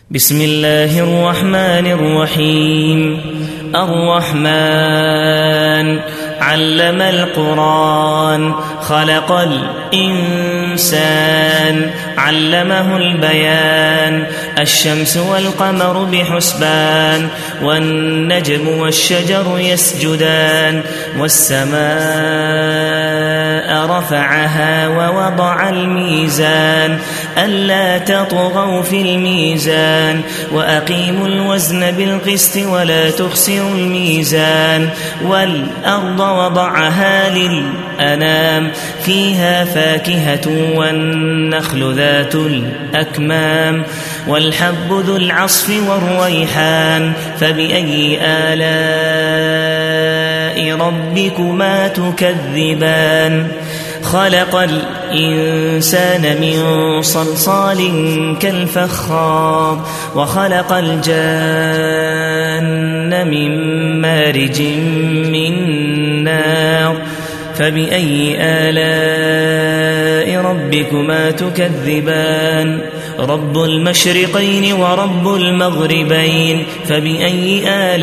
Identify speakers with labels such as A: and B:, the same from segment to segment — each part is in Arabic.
A: بسم الله الرحمن الرحيم. الرحمن علم القرآن، خلق الإنسان، علمه البيان. الشمس والقمر بحسبان، والنجم والشجر يسجدان. والسماء رفعها ووضع الميزان، ألا تطغوا في الميزان، وأقيموا الوزن بالقسط ولا تخسروا الميزان. والأرض وضعها للأنام، فيها فاكهة والنخل ذات الأكمام، والحب ذو العصف والريحان. فبأي آلاء ربكما تكذبان؟ خلق الإنسان من صلصال كالفخار، وخلق الجان من مارج من نار. فبأي آلاء ربكما تكذبان؟ رب المشرقين ورب المغربين. فبأي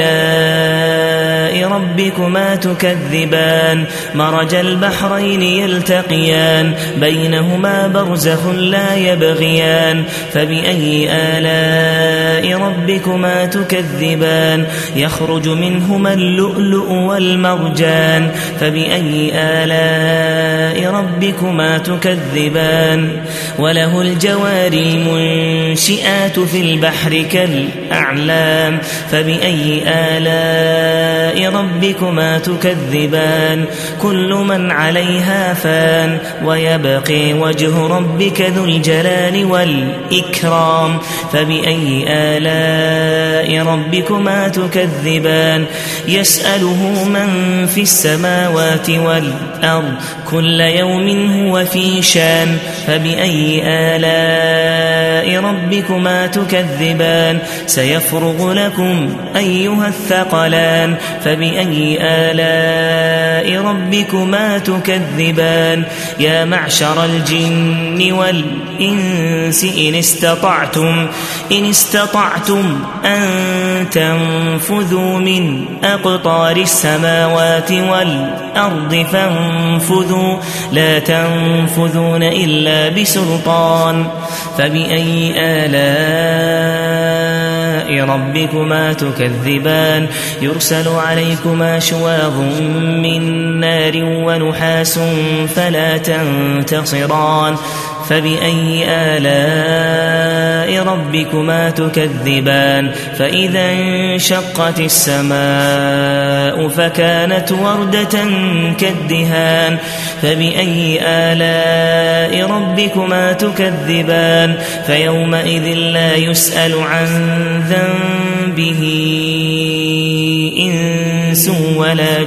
A: آلاء ربكما تكذبان؟ مرج البحرين يلتقيان، بينهما برزخ لا يبغيان. فبأي آلاء ربكما تكذبان؟ يخرج منهما اللؤلؤ والمرجان. فبأي آلاء ربكما تكذبان؟ وله الجوار المنشئات في البحر كالأعلام. فبأي آلاء ربكما تكذبان؟ كل من عليها فان، ويبقي وجه ربك ذو الجلال والإكرام. فبأي آلاء ربكما تكذبان؟ يسأله من في السماوات والأرض، كل يوم هو في شان. فبأي آلاء ربكما تكذبان؟ سيفرغ لكم أيها الثقلان. فبأي آلاء ربكما تكذبان؟ يا معشر الجن والإنس إن استطعتم أن تنفذوا من أقطار السماوات والأرض فانفذوا، لا تنفذون إلا بسلطان. فبأي آلاء ربكما تكذبان؟ يرسل عليكما شواظ من نار ونحاس فلا تنتصران. فبأي آلاء ربكما تكذبان؟ فإذا انشقت السماء فكانت وردة كالدهان. فبأي آلاء ربكما تكذبان؟ فيومئذ لا يسأل عن ذنبه إنس ولا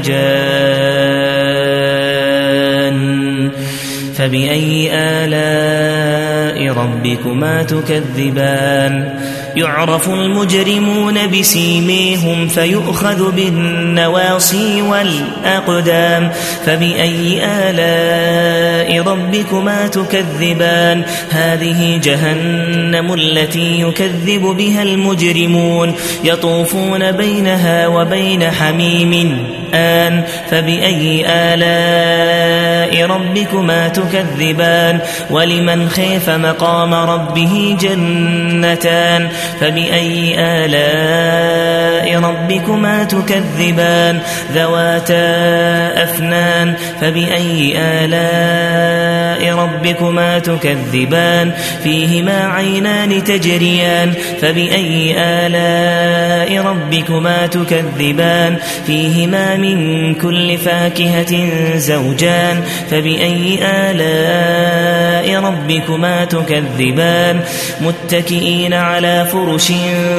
A: جان. فبأي آلاء ربكما تكذبان؟ يعرف المجرمون بسيميهم فيؤخذ بالنواصي والأقدام. فبأي آلاء ربكما تكذبان؟ هذه جهنم التي يكذب بها المجرمون، يطوفون بينها وبين حميم آن. فبأي آلاء ربكما تكذبان؟ ولمن خيف مقام ربه جنتان. فبأي آلاء ربكما تكذبان؟ ذواتا أفنان. فبأي آلاء ربكما تكذبان؟ فيهما عينان تجريان. فبأي آلاء ربكما تكذبان؟ فيهما من كل فاكهة زوجان. فبأي آلاء ربكما تكذبان؟ متكئين على فرش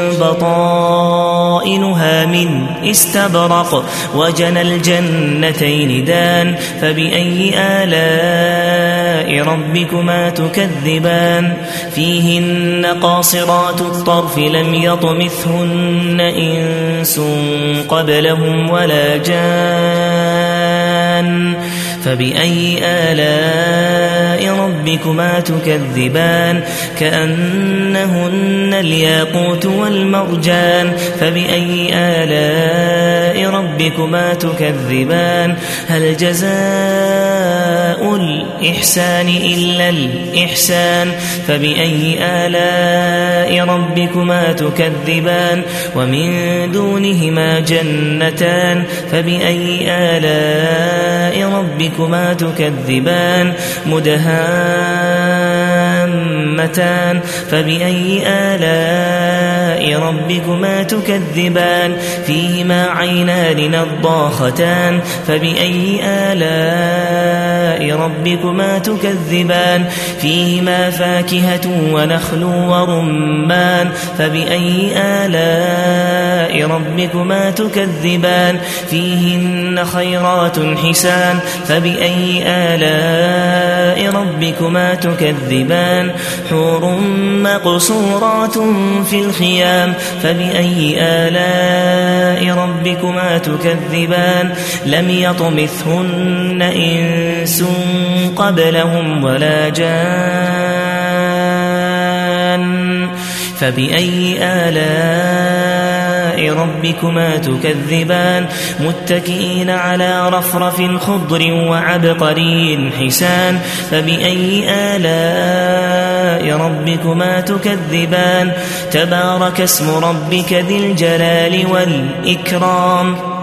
A: بطائنها من استبرق، وجنى الجنتين دان. فبأي آلاء ربكما تكذبان؟ فيهن قاصرات الطرف لم يطمثهن إنس قبلهم ولا جان. فبأي آلاء ربكما تكذبان كأنهن الياقوت والمرجان فبأي آلاء ربكما تكذبان هل جزاء الإحسان إلا الإحسان فبأي آلاء ربكما تكذبان ومن دونهما جنتان فبأي آلاء ربكما تكذبان مدهامتان فبأي آلاء ربكما تكذبان فيهما عينان نضاختان فبأي آلاء ربكما تكذبان فيهما فاكهة ونخل ورمان فبأي آلاء ربكما تكذبان فيهن خيرات حسان فبأي آلاء ربكما تكذبان حور مقصورات في الخيام فبأي آلاء ربكما تكذبان لم يطمثهن إنس قبلهم ولا جان فبأي آلاء ربكما تكذبان متكئين على رفرف خضر وعبقري حسان فبأي آلاء ربكما تكذبان تبارك اسم ربك ذي الجلال والإكرام